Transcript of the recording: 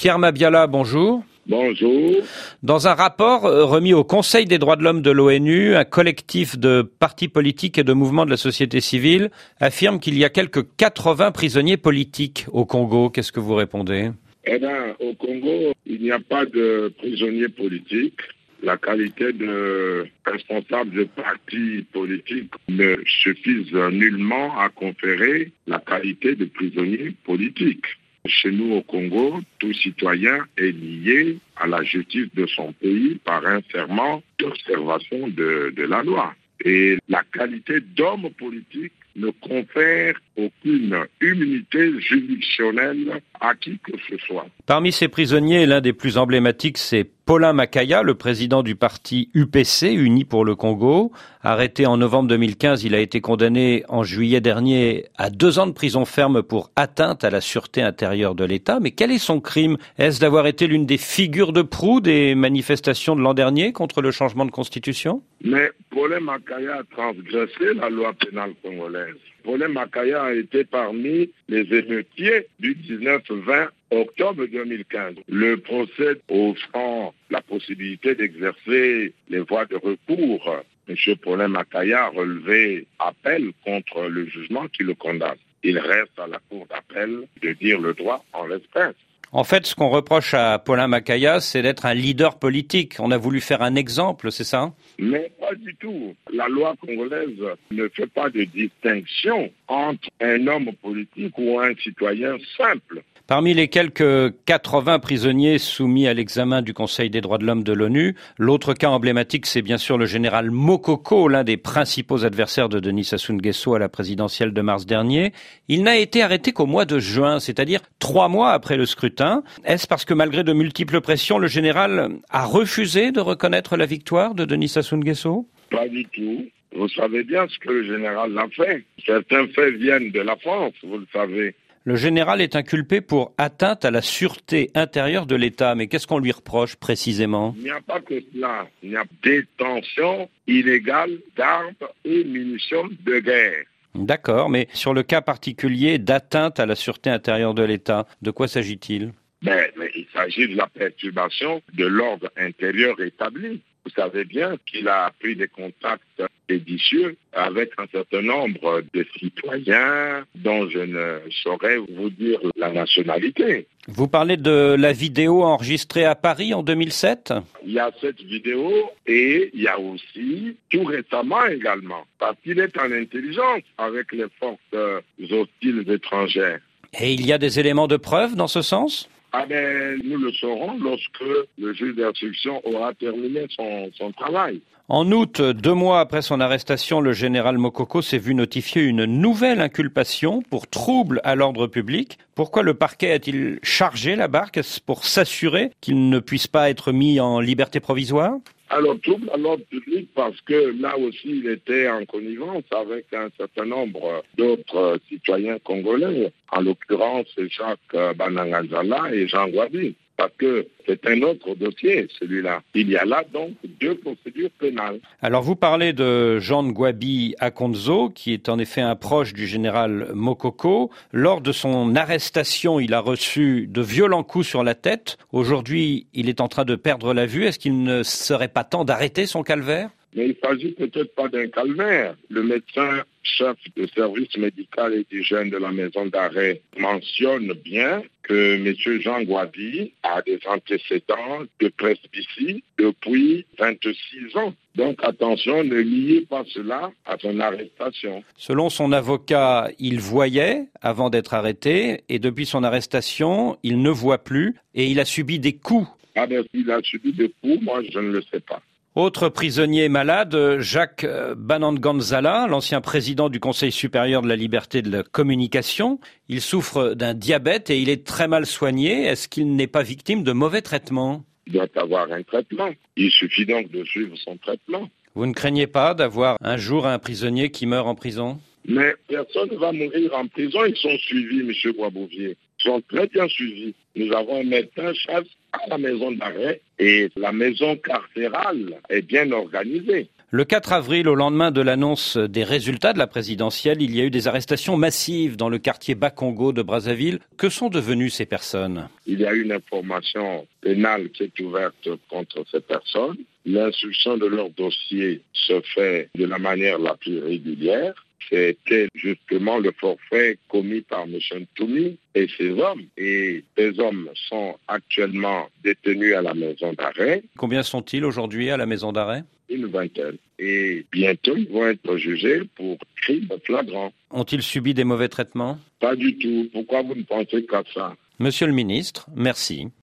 Pierre Mabiala, bonjour. Bonjour. Dans un rapport remis au Conseil des droits de l'homme de l'ONU, un collectif de partis politiques et de mouvements de la société civile affirme qu'il y a quelques 80 prisonniers politiques au Congo. Qu'est-ce que vous répondez ? Eh bien, au Congo, il n'y a pas de prisonniers politiques. La qualité de responsable de parti politique ne suffise nullement à conférer la qualité de prisonnier politique. Chez nous au Congo, tout citoyen est lié à la justice de son pays par un serment d'observation de la loi. Et la qualité d'homme politique ne confère aucune immunité juridictionnelle à qui que ce soit. Parmi ces prisonniers, l'un des plus emblématiques, c'est Paulin Makaya, le président du parti UPC, Uni pour le Congo. Arrêté en novembre 2015, il a été condamné en juillet dernier à 2 ans de prison ferme pour atteinte à la sûreté intérieure de l'État. Mais quel est son crime ? Est-ce d'avoir été l'une des figures de proue des manifestations de l'an dernier contre le changement de constitution ? Mais Paulin Makaya a transgressé la loi pénale congolaise. Paulin Makaya a été parmi les émeutiers du 19-20 octobre 2015. Le procès offrant la possibilité d'exercer les voies de recours, M. Paulin Makaya a relevé appel contre le jugement qui le condamne. Il reste à la cour d'appel de dire le droit en l'espèce. En fait, ce qu'on reproche à Paulin Makaya, c'est d'être un leader politique. On a voulu faire un exemple, c'est ça ? Mais pas du tout. La loi congolaise ne fait pas de distinction entre un homme politique ou un citoyen simple. Parmi les quelques 80 prisonniers soumis à l'examen du Conseil des droits de l'homme de l'ONU, l'autre cas emblématique, c'est bien sûr le général Mokoko, l'un des principaux adversaires de Denis Sassou Nguesso à la présidentielle de mars dernier. Il n'a été arrêté qu'au mois de juin, c'est-à-dire 3 mois après le scrutin. Est-ce parce que malgré de multiples pressions, le général a refusé de reconnaître la victoire de Denis Sassou Nguesso ? Pas du tout. Vous savez bien ce que le général a fait. Certains faits viennent de la France, vous le savez. Le général est inculpé pour atteinte à la sûreté intérieure de l'État. Mais qu'est-ce qu'on lui reproche précisément ? Il n'y a pas que cela. Il y a détention illégale d'armes et munitions de guerre. D'accord, mais sur le cas particulier d'atteinte à la sûreté intérieure de l'État, de quoi s'agit-il ? Mais il s'agit de la perturbation de l'ordre intérieur établi. Vous savez bien qu'il a pris des contacts séditieux avec un certain nombre de citoyens dont je ne saurais vous dire la nationalité. Vous parlez de la vidéo enregistrée à Paris en 2007 ? Il y a cette vidéo et il y a aussi, tout récemment également, parce qu'il est en intelligence avec les forces hostiles étrangères. Et il y a des éléments de preuve dans ce sens ? Nous le saurons lorsque le juge d'instruction aura terminé son travail. En août, 2 mois après son arrestation, le général Mokoko s'est vu notifier une nouvelle inculpation pour trouble à l'ordre public. Pourquoi le parquet a-t-il chargé la barque ? Est-ce pour s'assurer qu'il ne puisse pas être mis en liberté provisoire ? Alors, trouble à l'ordre public parce que là aussi, il était en connivence avec un certain nombre d'autres citoyens congolais, en l'occurrence Jacques Banangazala et Jean Gwabi. Parce que c'est un autre dossier, celui-là. Il y a là donc 2 procédures pénales. Alors vous parlez de Jean Gwabi Akonzo, qui est en effet un proche du général Mokoko. Lors de son arrestation, il a reçu de violents coups sur la tête. Aujourd'hui, il est en train de perdre la vue. Est-ce qu'il ne serait pas temps d'arrêter son calvaire ? Mais il ne s'agit peut-être pas d'un calvaire. Le médecin chef de service médical et d'hygiène de la maison d'arrêt mentionne bien que M. Jean Gwabi a des antécédents de presbytie depuis 26 ans. Donc attention, ne liez pas cela à son arrestation. Selon son avocat, il voyait avant d'être arrêté et depuis son arrestation, il ne voit plus et il a subi des coups. S'il a subi des coups, moi je ne le sais pas. Autre prisonnier malade, Jacques Bananganzala, l'ancien président du Conseil supérieur de la liberté de la communication. Il souffre d'un diabète et il est très mal soigné. Est-ce qu'il n'est pas victime de mauvais traitements ? Il doit avoir un traitement. Il suffit donc de suivre son traitement. Vous ne craignez pas d'avoir un jour un prisonnier qui meurt en prison ? Mais personne ne va mourir en prison. Ils sont suivis, M. Boisbouvier. Ils sont très bien suivis. Nous avons un médecin chef à la maison d'arrêt et la maison carcérale est bien organisée. Le 4 avril, au lendemain de l'annonce des résultats de la présidentielle, il y a eu des arrestations massives dans le quartier Bakongo de Brazzaville. Que sont devenues ces personnes? Il y a une information pénale qui est ouverte contre ces personnes. L'instruction de leur dossier se fait de la manière la plus régulière. C'était justement le forfait commis par M. Ntoumi et ses hommes. Et ces hommes sont actuellement détenus à la maison d'arrêt. Combien sont-ils aujourd'hui à la maison d'arrêt? Une vingtaine. Et bientôt, ils vont être jugés pour crime flagrant. Ont-ils subi des mauvais traitements? Pas du tout. Pourquoi vous ne pensez qu'à ça? Monsieur le ministre, merci.